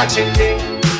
watching me.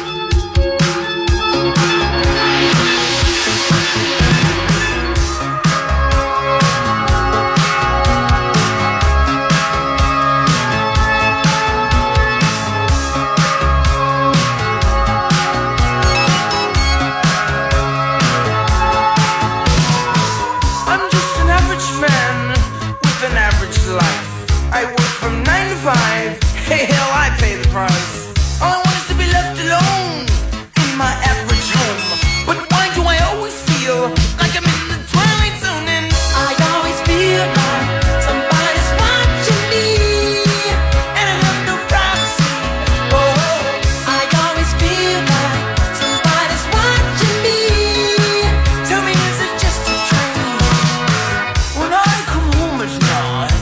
Hey, hell, I pay the price. All I want is to be left alone in my average home. But why do I always feel like I'm in the twilight zone? And I always feel like somebody's watching me, and I have no privacy. Oh, I always feel like somebody's watching me. Tell me, is it just a dream? When I come home at night,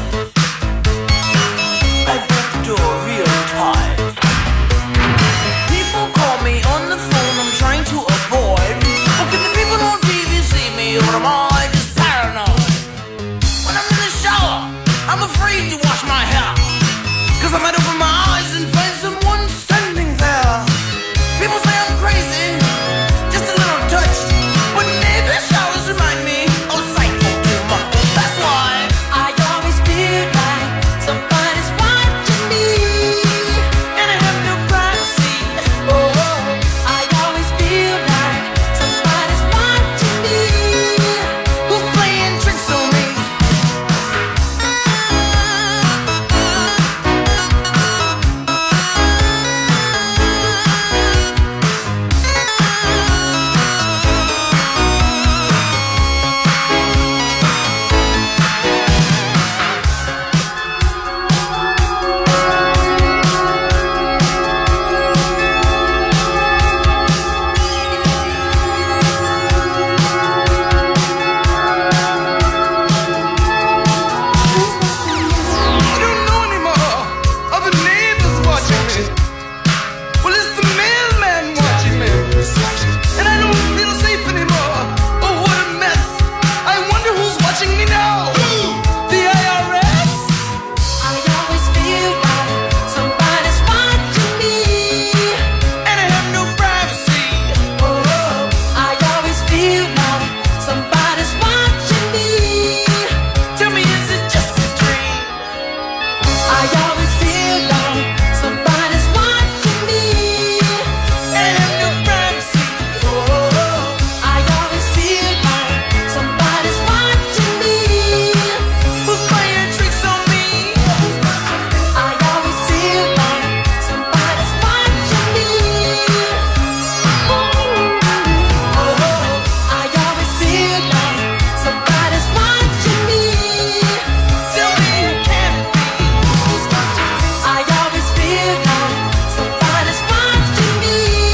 real tight. People call me on the phone, I'm trying to avoid. Oh, can the people on TV see me, or am I just paranoid? When I'm in the shower, I'm afraid to wash my hair, 'cause I might open my eyes and find someone standing there. People say I'm crazy, just a little touched, but maybe showers remind me of psycho too much. That's why I always feel like somebody's watching me, and I have no privacy. Oh, I always feel like somebody's watching me. Who's playing tricks on me? I don't know anymore. Are the neighbors watching me? Well, it's the mailman watching me, and I don't feel safe anymore. Oh, what a mess! I wonder who's watching me now. The IRS? I always feel like somebody's watching me, and I have no privacy. Oh, I always feel like somebody's watching me. Tell me, is it just a dream? I always feel like somebody's watching me, and I have no privacy. Oh, I always feel like somebody's watching me. Who's playing tricks on me? I always feel like somebody's watching me. Oh, I always feel like somebody's watching me. Tell me who can it be? Who's watching me? I always feel like somebody's watching me.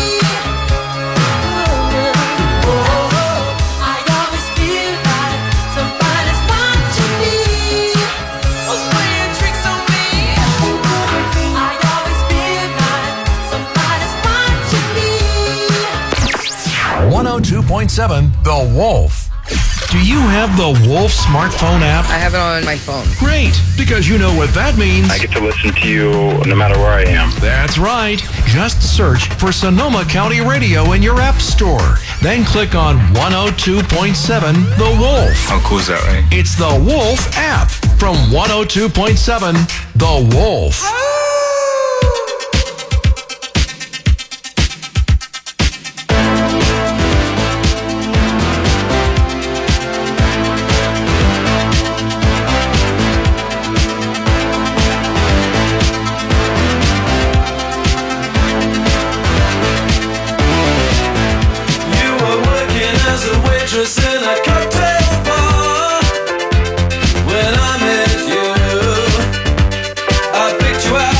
I always feel like somebody's watching me. Who's playing tricks on me? I always feel like somebody's watching me. 102.7 The Wolf. Do you have the Wolf smartphone app? I have it on my phone. Great, because you know what that means. I get to listen to you no matter where I am. That's right. Just search for Sonoma County Radio in your app store. Then click on 102.7 The Wolf. How cool is that, right? It's the Wolf app from 102.7 The Wolf. You were working as a waitress in a cocktail bar when I met you. I picked you out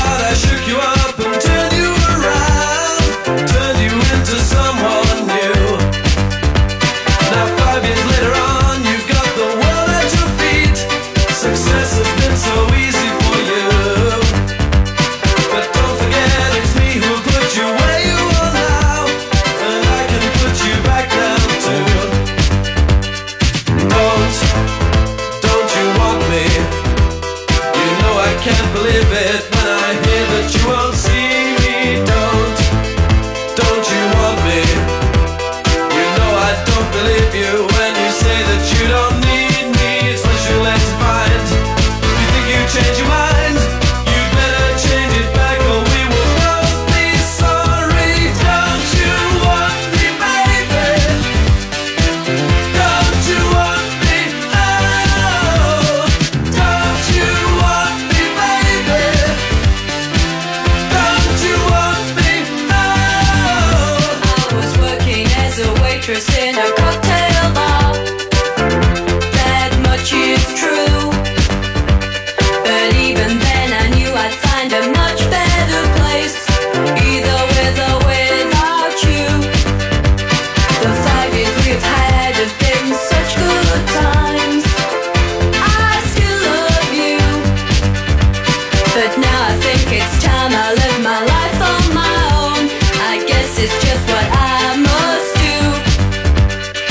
waitress in a cocktail bar. That much is true. But even then I knew I'd find a much better place, either with or without you. The 5 years we've had have been such good times. I still love you, but now I think it's time I live my life on my own. I guess it's just what I must do.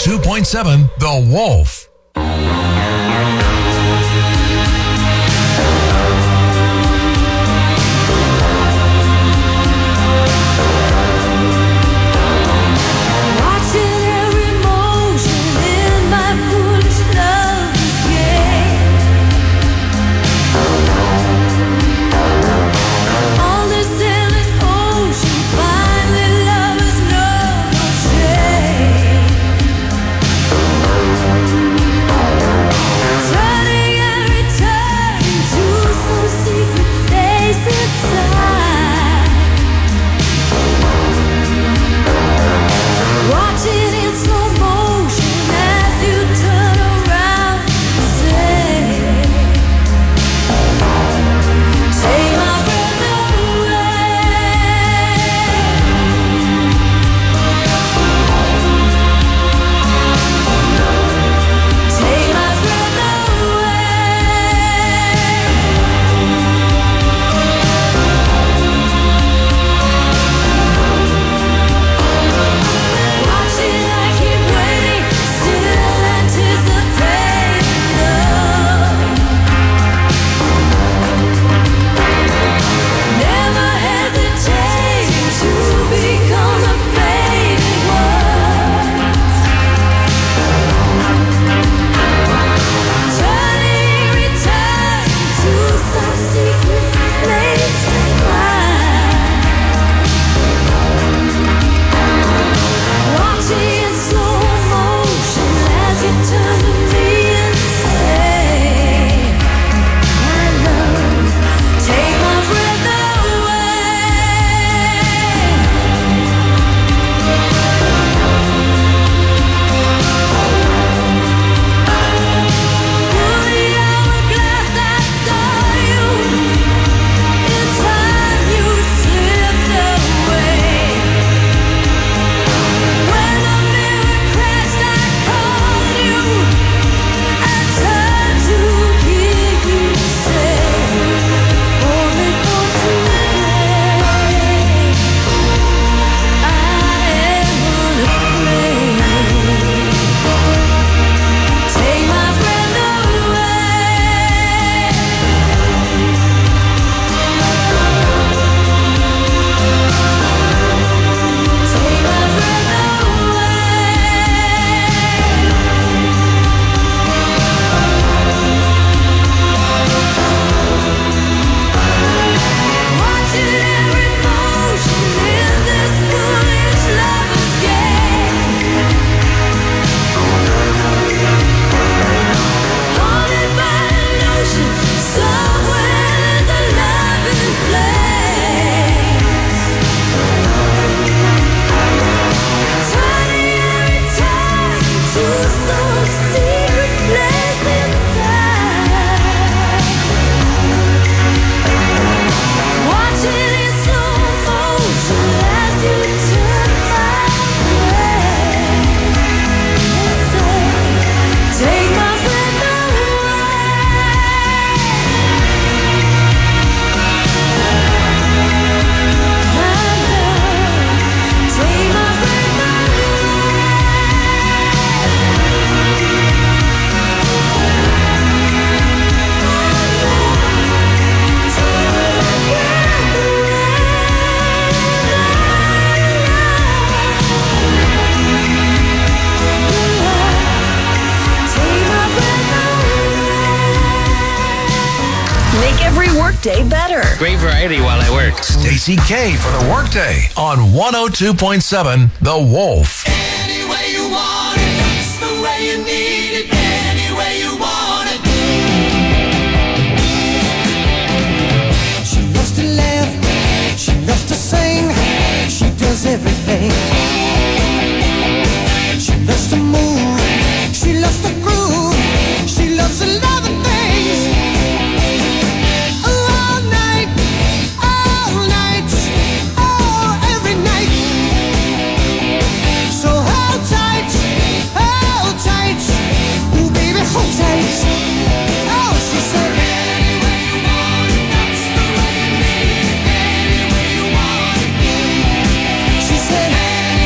102.7 The Wolf. Watching every motion in my foolish love's game. On this endless ocean, finally lovers know no shame. Turning and returning to some secret place inside. Watching in slow motion as you turn around and say, take my breath away. Take my breath Watching, I keep waiting, still anticipating love. Never hesitating to become a fading one. Turning, returning to some secret place inside. Watching in slow motion as you turn to me and say, my love, take my breath away. Through the hourglass I saw you. In time you slipped away. When the mirror crashed, I called you. I turned to hear you say, only for today, I am unafraid. Take my breath away. Take my breath Watching every motion in this foolish lover's game. Haunted by an ocean, somewhere there's a loving place. Turning and returning to some secret place inside. Watching in slow motion as you turn my way and say, take my breath away. My love, take my breath Make every workday better. Great variety while I work. Stacy K for the Workday on 102.7 The Wolf. Any way you want it, it's the way you need it. Any way you want it. She loves to laugh, she loves to sing, she does everything. She loves to move, she loves to groove, she loves a lot of things. All night, oh, every night. So hold tight, ooh baby, hold tight. Oh, she said, any way you want it, that's the way you need it. Any way you want it. She said,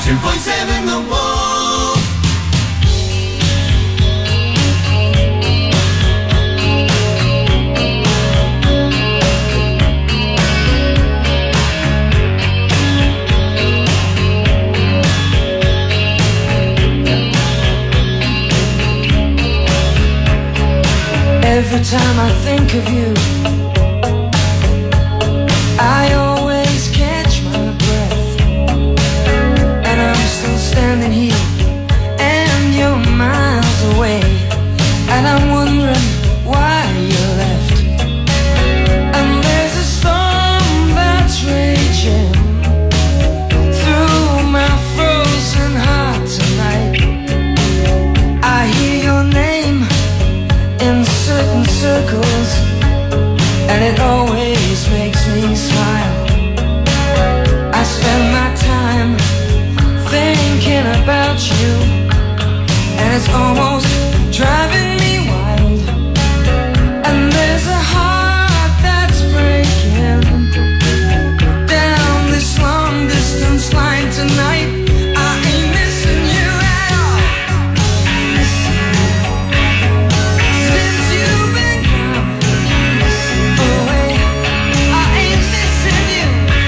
102.7 The Wolf. Every time I think of you, I always catch my breath. And I'm still standing here, and you're miles away. And I'm wondering why you left. And there's a storm that's raging through my frozen heart tonight. I hear your name in certain circles, and it always makes me smile. I spend my time thinking about you, and it's almost driving me wild. And there's a heart that's breaking down this long distance line tonight. I ain't missing you at all. Since you've been gone away, I ain't missing you.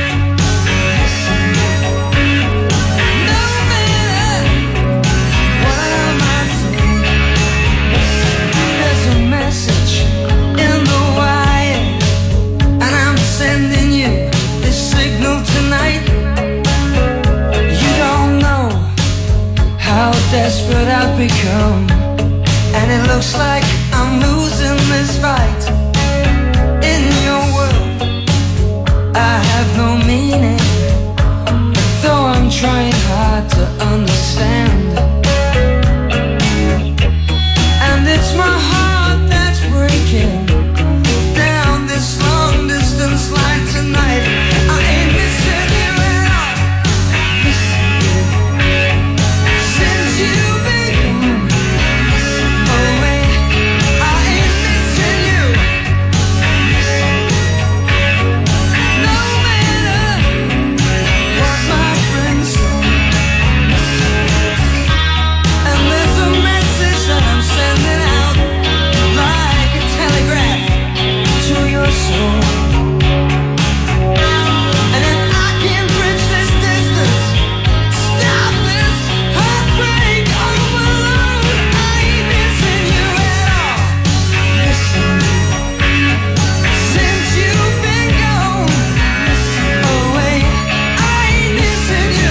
No matter what I might say, there's a message in the wire, and I'm sending you this signal tonight. You don't know how desperate I've become, and it looks like I'm losing this fight. In your world, I have no meaning, though I'm trying hard to understand. And it's my heart that's breaking down this long distance line tonight. I ain't missing you at all. Since you've been gone away, I ain't missing you. No matter what my friends say. And there's a message that I'm sending out like a telegraph to your soul. And if I can bridge this distance, stop this heartbreak overload, I ain't missing you at all. Since you've been gone away, I ain't missing you.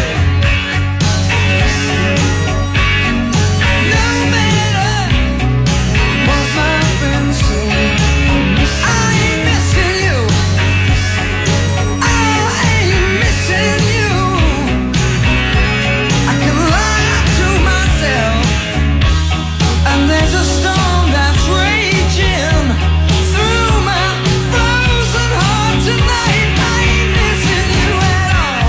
No matter what my friends say, I ain't missing you. I ain't missing you. I can lie to myself, and there's a storm that's raging through my frozen heart tonight. I ain't missing you at all.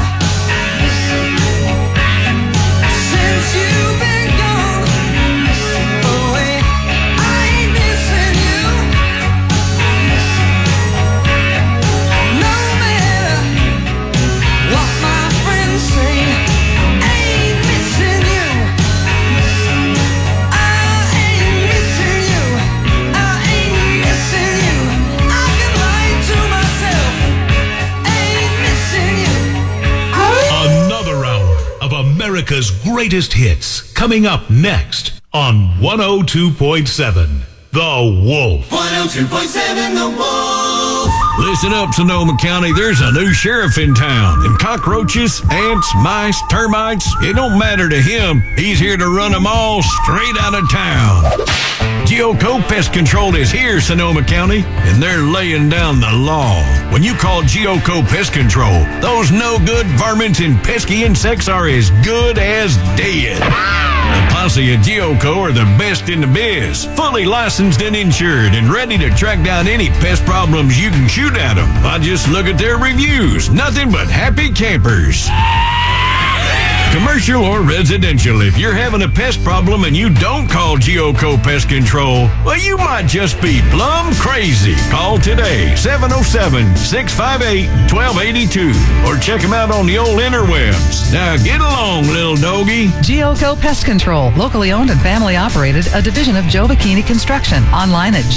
Since you've been gone away, I ain't missing you. No matter what my friends say, I ain't missing you. I ain't missing you. I ain't missing you. I can lie to myself. I ain't missing you. Another hour of America's greatest hits coming up next on 102.7 The Wolf. 102.7 The Wolf. Listen up, Sonoma County. There's a new sheriff in town. And cockroaches, ants, mice, termites, it don't matter to him. He's here to run them all straight out of town. GeoCo Pest Control is here, Sonoma County, and they're laying down the law. When you call GeoCo Pest Control, those no-good varmints and pesky insects are as good as dead. The posse at GeoCo are the best in the biz, fully licensed and insured, and ready to track down any pest problems you can shoot at them. I just look at their reviews. Nothing but happy campers. Commercial or residential, if you're having a pest problem and you don't call Geoco Pest Control, well, you might just be plumb crazy. Call today, 707-658-1282, or check them out on the old interwebs. Now get along, little doggy. Geoco Pest Control, locally owned and family operated, a division of Joe Bikini Construction. Online at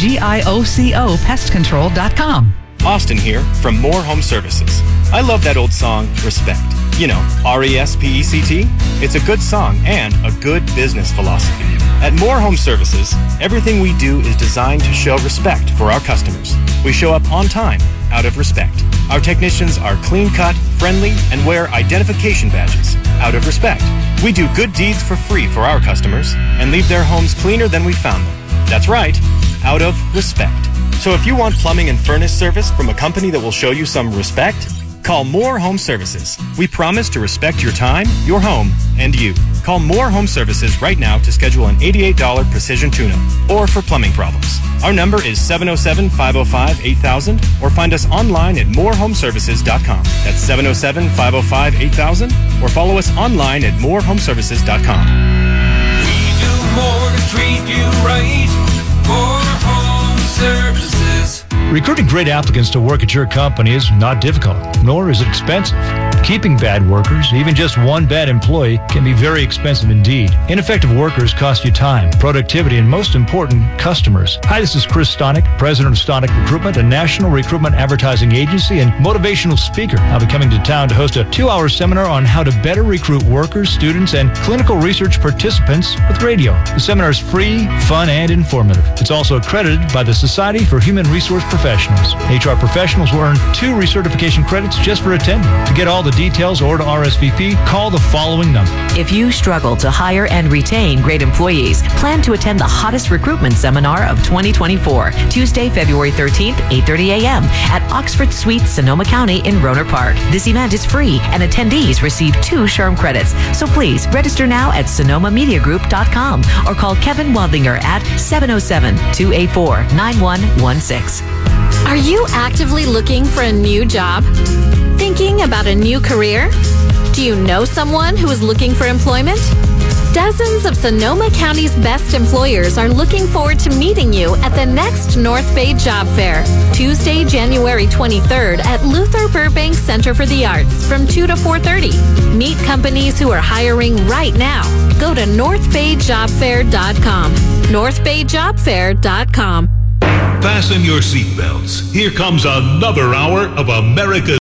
giocopestcontrol.com. Austin here from Moore Home Services. I love that old song, Respect. You know, R-E-S-P-E-C-T. It's a good song and a good business philosophy. At Moore Home Services, everything we do is designed to show respect for our customers. We show up on time, out of respect. Our technicians are clean-cut, friendly, and wear identification badges, out of respect. We do good deeds for free for our customers and leave their homes cleaner than we found them. That's right, out of respect. So if you want plumbing and furnace service from a company that will show you some respect, call Moore Home Services. We promise to respect your time, your home, and you. Call Moore Home Services right now to schedule an $88 precision tune-up or for plumbing problems. Our number is 707-505-8000 or find us online at moorehomeservices.com. That's 707-505-8000 or follow us online at moorehomeservices.com. We do more to treat you right. Moore Home Services. Recruiting great applicants to work at your company is not difficult, nor is it expensive. Keeping bad workers, even just one bad employee, can be very expensive indeed. Ineffective workers cost you time, productivity, and most important, customers. Hi, this is Chris Stonick, president of Stonick Recruitment, a national recruitment advertising agency and motivational speaker. I'll be coming to town to host a 2-hour seminar on how to better recruit workers, students, and clinical research participants with radio. The seminar is free, fun, and informative. It's also accredited by the Society for Human Resource Professionals. HR professionals will earn 2 recertification credits just for attending. To get all the details or to RSVP, call the following number. If you struggle to hire and retain great employees, plan to attend the hottest recruitment seminar of 2024, Tuesday, February 13th, 8:30 a.m. at Oxford Suite, Sonoma County in Rohnert Park. This event is free and attendees receive 2 SHRM credits. So please register now at sonomamediagroup.com or call Kevin Wadlinger at 707-284-9116. Are you actively looking for a new job? Thinking about a new career? Do you know someone who is looking for employment? Dozens of Sonoma County's best employers are looking forward to meeting you at the next North Bay Job Fair, Tuesday, January 23rd at Luther Burbank Center for the Arts from 2 to 4:30. Meet companies who are hiring right now. Go to northbayjobfair.com. northbayjobfair.com. Fasten your seatbelts. Here comes another hour of America's